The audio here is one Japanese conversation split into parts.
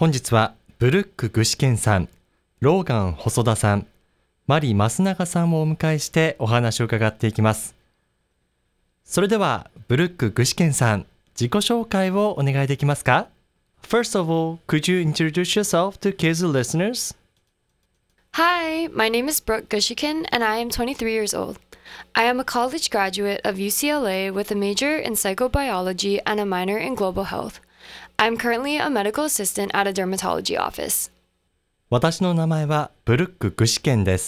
本日はブルック具志堅さん、ローガン細田さん、マリ増永さんをお迎えしてお話を伺っていきます。それではブルック具志堅さん、自己紹介をお願いできますか？ First of all, could you introduce yourself to Kizu listeners? Hi, my name is Brooke Gushiken and I am 23 years old. I am a college graduate of UCLA with a major in psychobiology and a minor in global health. I am currently a medical assistant at a dermatology office. 私の名前はブルック具志堅です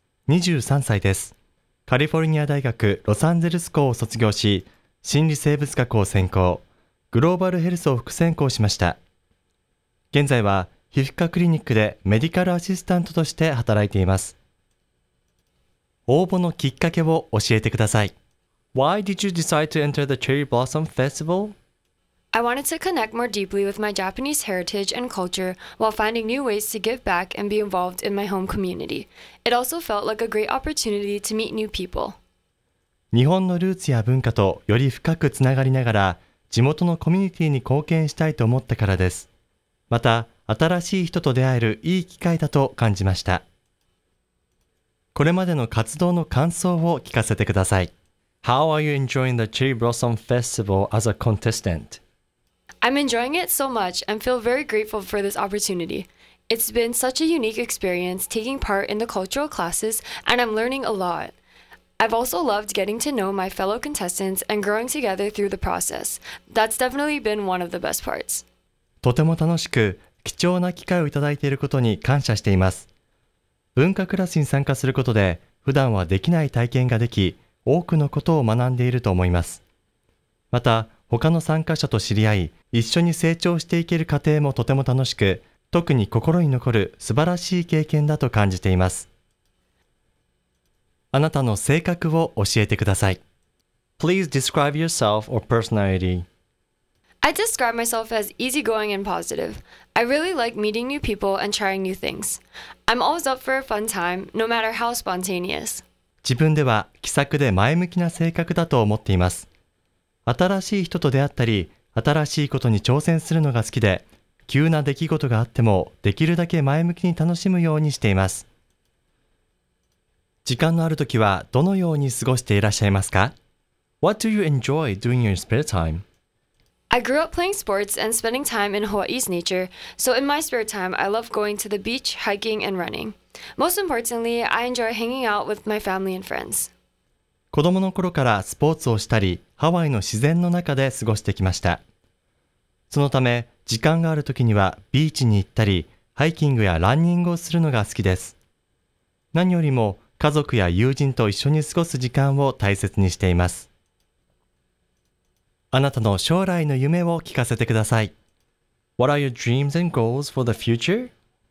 。23歳です。カリフォルニア大学ロサンゼルス校を卒業し、心理生物学を専攻、グローバルヘルスを副専攻しました。現在は皮膚科クリニックでメディカルアシスタントとして働いています。応募のきっかけを教えてください。Why did you decide to enter the Cherry Blossom Festival? I wanted to connect more deeply with my Japanese heritage and culture while finding new ways to give back and be involved in my home community. It also felt like a great opportunity to meet new people. 日本のルーツや文化とより深くつながりながら、地元のコミュニティに貢献したいと思ったからです。また、新しい人と出会えるいい機会だと感じました。これまでの活動の感想を聞かせてください。How are you enjoying the Cherry Blossom Festival as a contestant? I'm enjoying it so much and feel very grateful for this opportunity. It's been such a unique experience taking part in the cultural classes, and I'm learning a lot. I've also loved getting to know my fellow contestants and growing together through the process. That's definitely been one of the best parts. とても楽しく、貴重な機会をいただいていることに感謝しています。文化クラスに参加することで、普段はできない体験ができ、多くのことを学んでいると思います。また、他の参加者と知り合い、一緒に成長していける過程もとても楽しく、特に心に残る素晴らしい経験だと感じています。あなたの性格を教えてください。Please describe yourself or personality.I describe myself as easygoing and positive. I really like meeting new people and trying new things. I'm always up for a fun time, no matter how spontaneous. 自分では気さくで前向きな性格だと思っています。新しい人と出会ったり、新しいことに挑戦するのが好きで、急な出来事があってもできるだけ前向きに楽しむようにしています。時間のあるときはどのように過ごしていらっしゃいますか？ What do you enjoy doing in your spare time?I grew up playing sports and spending time in Hawaii's nature, so in my spare time, I love going to the beach, hiking, and running. Most importantly, I enjoy hanging out with my family and friends. 子供の頃からスポーツをしたり、ハワイの自然の中で過ごしてきました。そのため、時間がある時にはビーチに行ったり、ハイキングやランニングをするのが好きです。何よりも家族や友人と一緒に過ごす時間を大切にしています。あなたの将来の夢を聞かせてください。What are your dreams and goals for the future?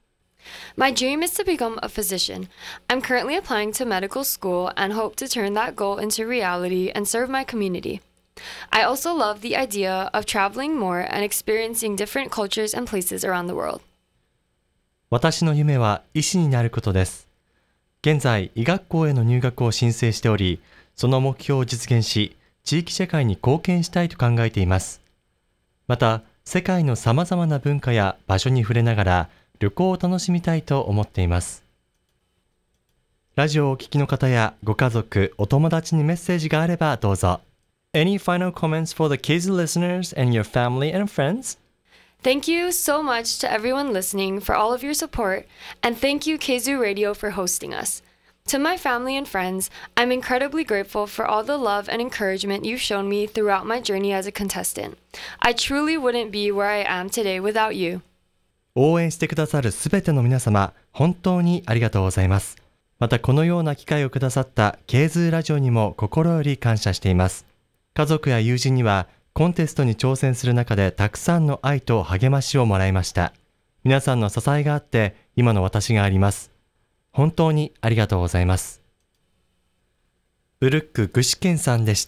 My dream is to become a physician. I'm currently applying to medical school and hope to turn that goal into reality and serve my community. I also love the idea of traveling more and experiencing different cultures and places around the world. 私の夢は医師になることです。現在、医学校への入学を申請しており、その目標を実現し、地域社会に貢献したいと考えています。また、世界のさまざまな文化や場所に触れながら旅行を楽しみたいと思っています。ラジオをお聞きの方やご家族、お友達にメッセージがあればどうぞ。Any final comments for the Kizu listeners and your family and friends? Thank you so much to everyone listening for all of your support, and thank you Kizu Radio for hosting us.To my family and friends, I'm incredibly grateful for all the love and encouragement you've shown me throughout my journey as a contestant. I truly wouldn't be where I am today without you. 応援してくださるすべての皆様、本当にありがとうございます。またこのような機会をくださったケーズーラジオにも心より感謝しています。家族や友人にはコンテストに挑戦する中でたくさんの愛と励ましをもらいました。皆さんの支えがあって今の私があります。本当にありがとうございます。ブルック具志堅さんでした。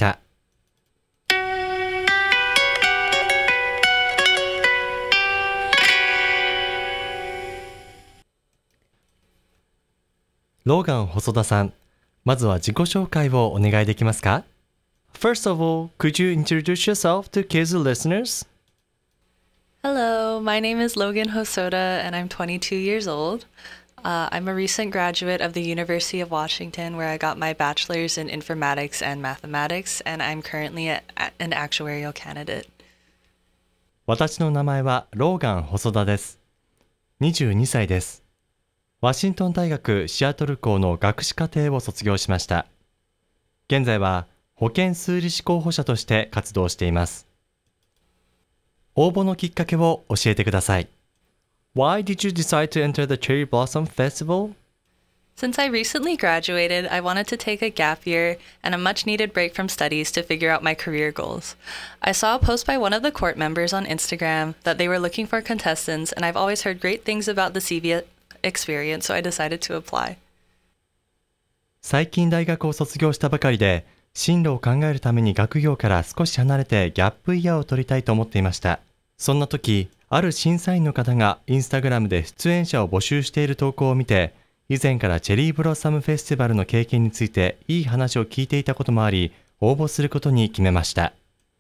ローガン細田さん、まずは自己紹介をお願いできますか？ First of all, could you introduce yourself to Kizu listeners? Hello, my name is Logan Hosoda and I'm 22 years old. I'm a recent graduate of the University of Washington where I got my bachelor's in informatics and mathematics, and I'm currently an actuarial candidate. 私の名前はローガン細田です。22歳です。ワシントン大学シアトル校の学士課程を卒業しました。現在は保健数理士候補者として活動しています。応募のきっかけを教えてください。Why did you decide to enter the Cherry Blossom Festival? Since I recently graduated, I wanted to take a gap year and a much needed break from studies to figure out my career goals. I saw a post by one of the court members on Instagram that they were looking for contestants, and I've always heard great things about the CV experience, so I decided to apply. 最近大学を卒業したばかりで、進路を考えるために学業から少し離れてギャップイヤーを取りたいと思っていました。そんな時、ある審査員の方がインスタグラムで出演者を募集している投稿を見て、以前からチェリーブロッサムフェスティバルの経験についていい話を聞いていたこともあり、応募することに決めました。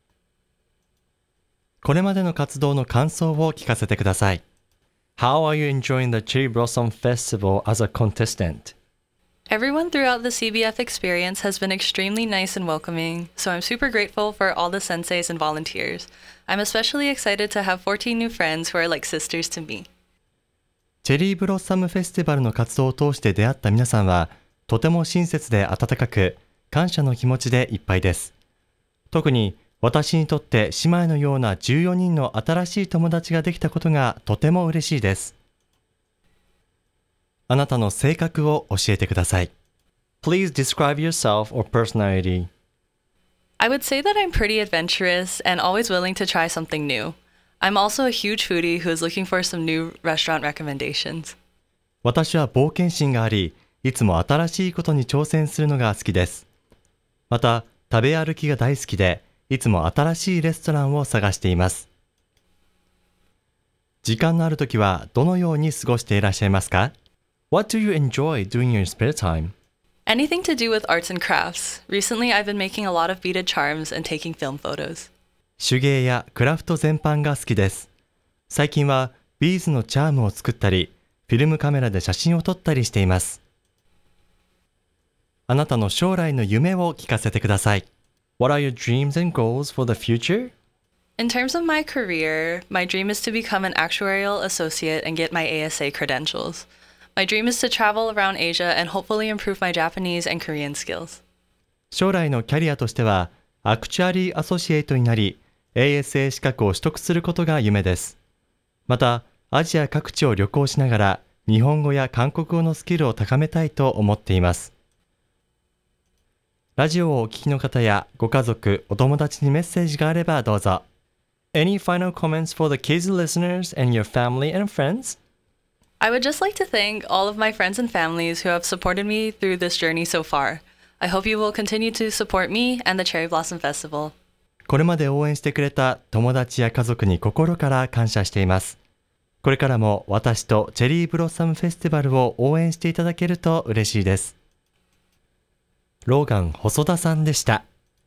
これまでの活動の感想を聞かせてください。How are you enjoying the Cherry Blossom Festival as a contestant? Everyone throughout the CBF experience has been extremely nice and welcoming, so I'm super grateful for all the senseis and volunteers. I'm especially excited to have 14 new friends who are like sisters to me. チェリーブロッサムフェスティバルの活動を通して出会った皆さんは、とても親切で温かく、感謝の気持ちでいっぱいです。特に私にとって姉妹のような14人の新しい友達ができたことがとても嬉しいです。あなたの性格を教えてください。Please describe yourself or personality. I would say that I'm pretty adventurous and always willing to try something new. I'm also a huge foodie who is looking for some new restaurant recommendations. 私は冒険心があり、いつも新しいことに挑戦するのが好きです。また、食べ歩きが大好きで、いつも新しいレストランを探しています。時間のあるときはどのように過ごしていらっしゃいますか？ What do you enjoy doing in your spare time? Anything to do with arts and crafts. Recently, I've been making a lot of beaded charms and taking film photos. 手芸やクラフト全般が好きです。最近はビーズのチャームを作ったり、フィルムカメラで写真を撮ったりしています。あなたの将来の夢を聞かせてください。What are your dreams and goals for the future? In terms of my career, my dream is to become an actuarial associate and get my ASA credentials. My dream is to travel around Asia and hopefully improve my Japanese and Korean skills. 将来のキャリアとしては、アクチュアリーアソシエイトになり、ASA 資格を取得することが夢です。また、アジア各地を旅行しながら、日本語や韓国語のスキルを高めたいと思っています。ラジオをお聞きの方やご家族、お友達にメッセージがあればどうぞ。Any final comments for the kids listeners and your family and friends? I would just like to thank all of my friends and families who have supported me through this journey so far. I hope you will continue to support me and the Cherry Blossom Festival. これまで応援してくれた友達や家族に心から感謝しています。これからも私とチェリーブロッサムフェスティバルを応援していただけると嬉しいです。ローガン細田さんでした。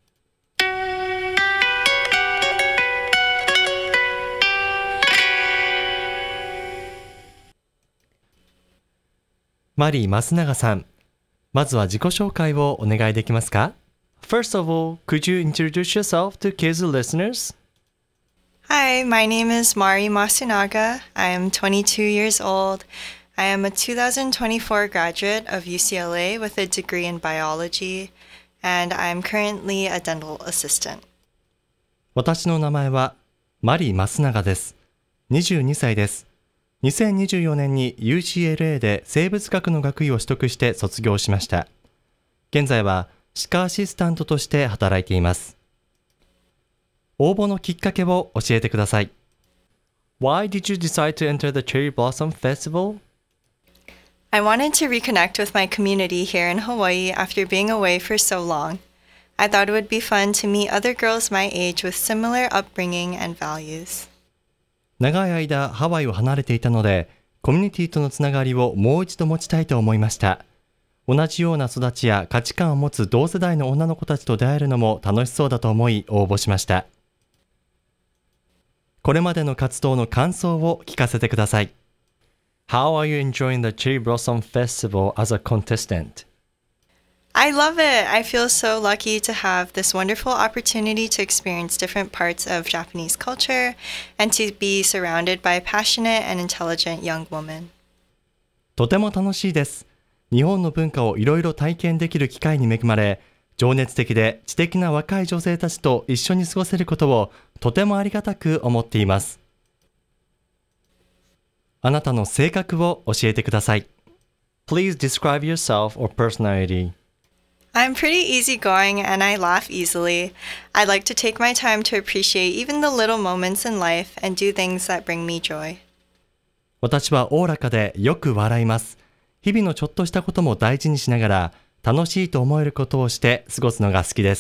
マリー増永さん、まずは自己紹介をお願いできますか？ First of all, could you introduce yourself to kids listeners? Hi, my name is Mari Masunaga. I am 22 years old. I am a 2024 graduate of UCLA with a degree in biology, and I'm currently a dental assistant. 私の名前はマリー増永です。22歳です。2024年に UCLA で生物学の学位を取得して卒業しました。現在は歯科アシスタントとして働いています。応募のきっかけを教えてください。Why did you decide to enter the Cherry Blossom Festival? I wanted to reconnect with my community here in Hawaii after being away for so long. I thought it would be fun to meet other girls my age with similar upbringing and values. 長い間ハワイを離れていたので、コミュニティとのつながりをもう一度持ちたいと思いました。同じような育ちや価値観を持つ同世代の女の子たちと出会えるのも楽しそうだと思い応募しました。 これまでの活動の感想を聞かせてください。 How are you enjoying the Cherry Blossom Festival as a contestant? I love it. I feel so lucky to have this wonderful opportunity to experience different parts of Japanese culture and to be surrounded by passionate and intelligent young women. とても楽しいです。日本の文化をいろいろ体験できる機会に恵まれ、情熱的で知的な若い女性たちと一緒に過ごせることをとてもありがたく思っています。あなたの性格を教えてください。 Please describe yourself or personality. I'm pretty easygoing and I laugh easily. I like to take my time to appreciate even the little moments in life and do things that bring me joy. 私はおおらかでよく笑います。日々のちょっとしたことも大事にしながら、楽しいと思えることをして過ごすのが好きです。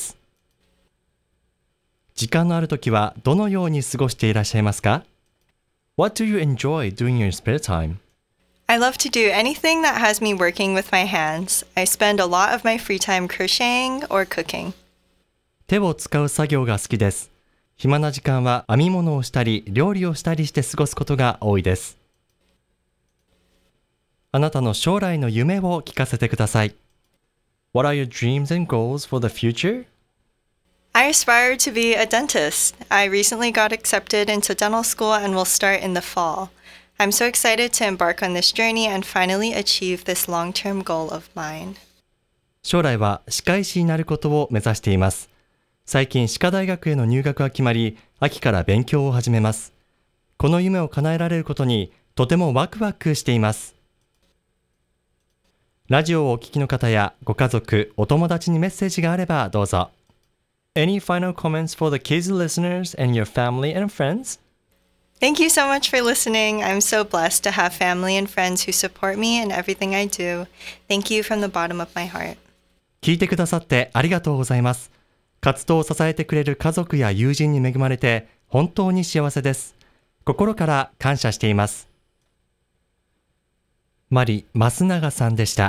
時間のあるときはどのように過ごしていらっしゃいますか？ What do you enjoy doing in your spare time? I love to do anything that has me working with my hands. I spend a lot of my free time crocheting or cooking. 手を使う作業が好きです。暇な時間は編み物をしたり料理をしたりして過ごすことが多いです。あなたの将来の夢を聞かせてください。 What are your dreams and goals for the future? I aspire to be a dentist. I recently got accepted into dental school and will start in the fall. I'm so excited to embark on this journey and finally achieve this long-term goal of mine. 将来は歯科医師になることを目指しています。最近歯科大学への入学が決まり、秋から勉強を始めます。この夢を叶えられることにとてもワクワクしています。ラジオをお聞きの方やご家族、お友達にメッセージがあればどうぞ。 Any final comments for the kids listeners and your family and friends? Thank you so much for listening. I'm so blessed to have family and friends who support me in everything I do. Thank you from the bottom of my heart. 聞いてくださってありがとうございます。活動を支えてくれる家族や友人に恵まれて本当に幸せです。心から感謝しています。マリ・増永さんでした。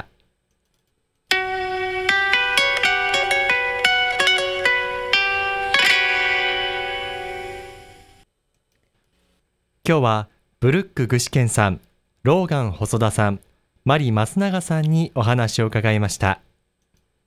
今日はブルック具志堅さん、ローガン細田さん、マリ・増永さんにお話を伺いました。